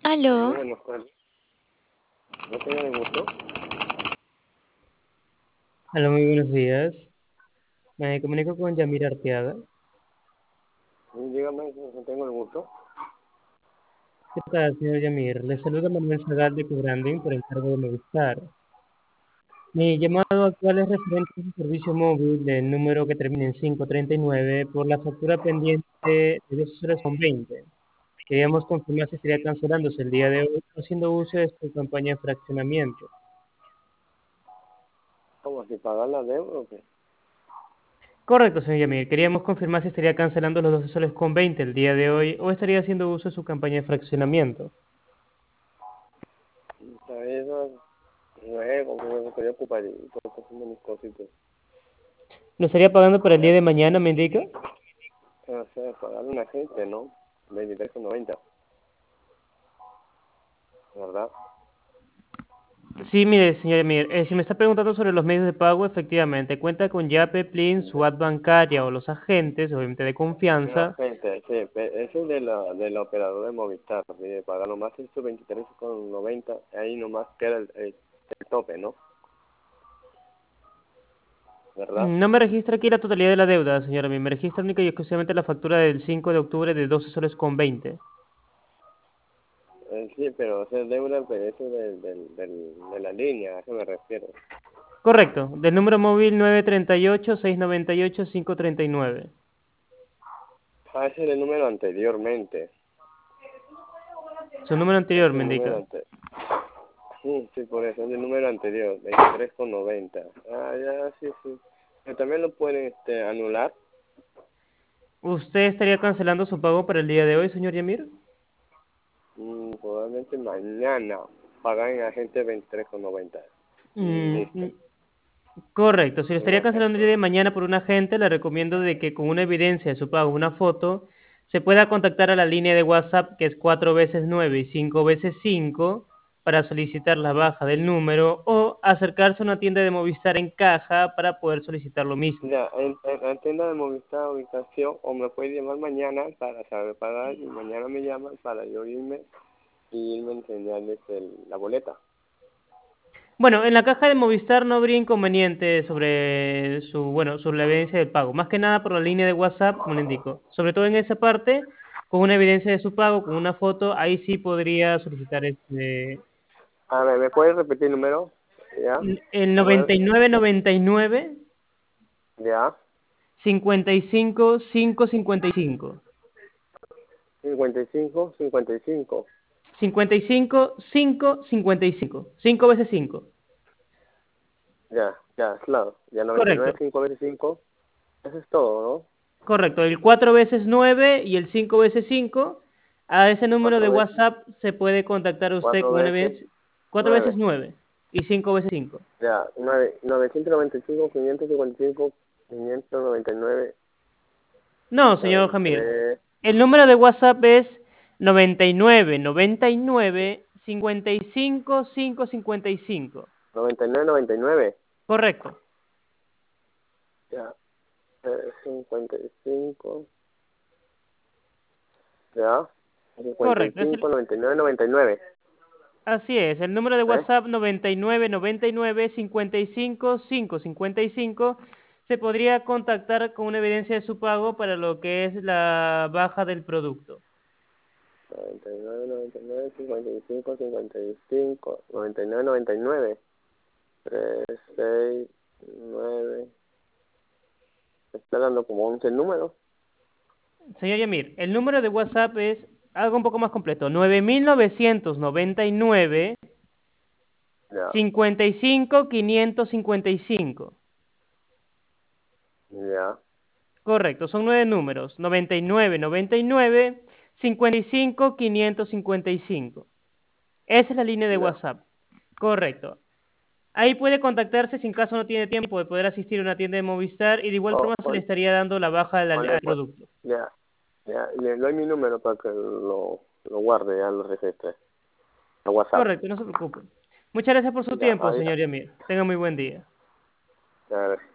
Aló, Buenas tardes. ¿No tengo el gusto? Hola, muy buenos días. Me comunico con Yamir Arteaga. Dígame, no tengo el gusto. ¿Qué tal, señor Yamir? Le saluda Manuel Zagal de Cobranding por encargo de Movistar. Mi llamado actual es referente a su servicio móvil del número que termina en 539 por la factura pendiente de 2 horas con 20. Queríamos confirmar si estaría cancelándose el día de hoy haciendo uso de su campaña de fraccionamiento. ¿Cómo si pagar la deuda o qué? Correcto, señor Yamir. Queríamos confirmar si estaría cancelando los 12 soles con 20 el día de hoy o estaría haciendo uso de su campaña de fraccionamiento. Eso luego, como estoy ocupadito, haciendo mis cositas. ¿Lo estaría pagando para el día de mañana, me indica? O sea, pagarle a una gente, ¿no? 23,90, ¿verdad? Sí, mire, señor Emir, si me está preguntando sobre los medios de pago, efectivamente, cuenta con Yape, Plin, su app bancaria o los agentes, obviamente de Una confianza. gente, sí, eso es de la operadora de Movistar, ¿sí? De pagar nomás estos 23,90, ahí nomás queda el tope, ¿no? ¿Verdad? No me registra aquí la totalidad de la deuda, señor Emir, me registra única y exclusivamente la factura del 5 de octubre de 12 soles con 20. Sí, pero ese es deuda, pero eso de la línea, a eso me refiero. Correcto, del número móvil 938-698-539. Ah, ese es el número anteriormente. Su número Es anterior, me el número indica. anterior. Sí, por eso, es el número anterior, 23,90. Ah, ya, sí, sí. Pero también lo pueden anular. ¿Usted estaría cancelando su pago para el día de hoy, señor Yamir? Probablemente mañana pagan en agente 23,90. Y Mm, listo. mm, Correcto, si lo Un estaría cancelando el agente. día de mañana por un agente, le recomiendo de que con una evidencia de su pago, una foto, se pueda contactar a la línea de WhatsApp que es 4 veces 9 y 5 veces 5 para solicitar la baja del número o acercarse a una tienda de Movistar en caja para poder solicitar lo mismo. Ya, en la tienda de Movistar ubicación, o me puede llamar mañana para saber pagar, y mañana me llaman para yo irme y irme a enseñarles la boleta. Bueno, en la caja de Movistar no habría inconveniente sobre su evidencia del pago. Más que nada por la línea de WhatsApp, como le indico. Sobre todo en esa parte, con una evidencia de su pago, con una foto, ahí sí podría solicitar A ver, ¿me puedes repetir el número? ¿Ya? el Nueve, 9999 ¿ya? 55 555. 55, 55. 55 5 55. 5 veces 5. Ya, claro. Ya 99, Correcto. 5 veces 5. Eso es todo, Correcto. El 4 veces 9 y el 5 veces 5. A ese ¿no? número de 4 veces, WhatsApp se puede contactar usted 4 con una veces vez. 4 veces 9. 9 y 5 veces 5. Ya, 995, 555, 599, No, señor Jamir. 93, El número de WhatsApp es 99 55 555. 99, 99. Correcto. Ya, 55. Ya, Correcto. 55, 99, 99. Así es. El número de ¿Eh? WhatsApp 99 55 555 se podría contactar con una evidencia de su pago para lo que es la baja del producto. 99, 99, 55, 55, 99, 99. 3, 6, 9. Está dando como 11 números. Señor Yamir, el número de WhatsApp es algo un poco más completo. 9999 Ya, 55 555. ya, Correcto, son 9 números. 99 55 555. Esa es la línea de ya. WhatsApp. Correcto. Ahí puede contactarse si en caso no tiene tiempo de poder asistir a una tienda de Movistar y de igual O, forma se le estaría dando la baja al pues, producto. ya, ya. Le doy mi número para que lo guarde, ya lo registre. A WhatsApp. Correcto, no se preocupe. Muchas gracias por su Ya, tiempo, señor Yamir. Tenga muy buen día. ya.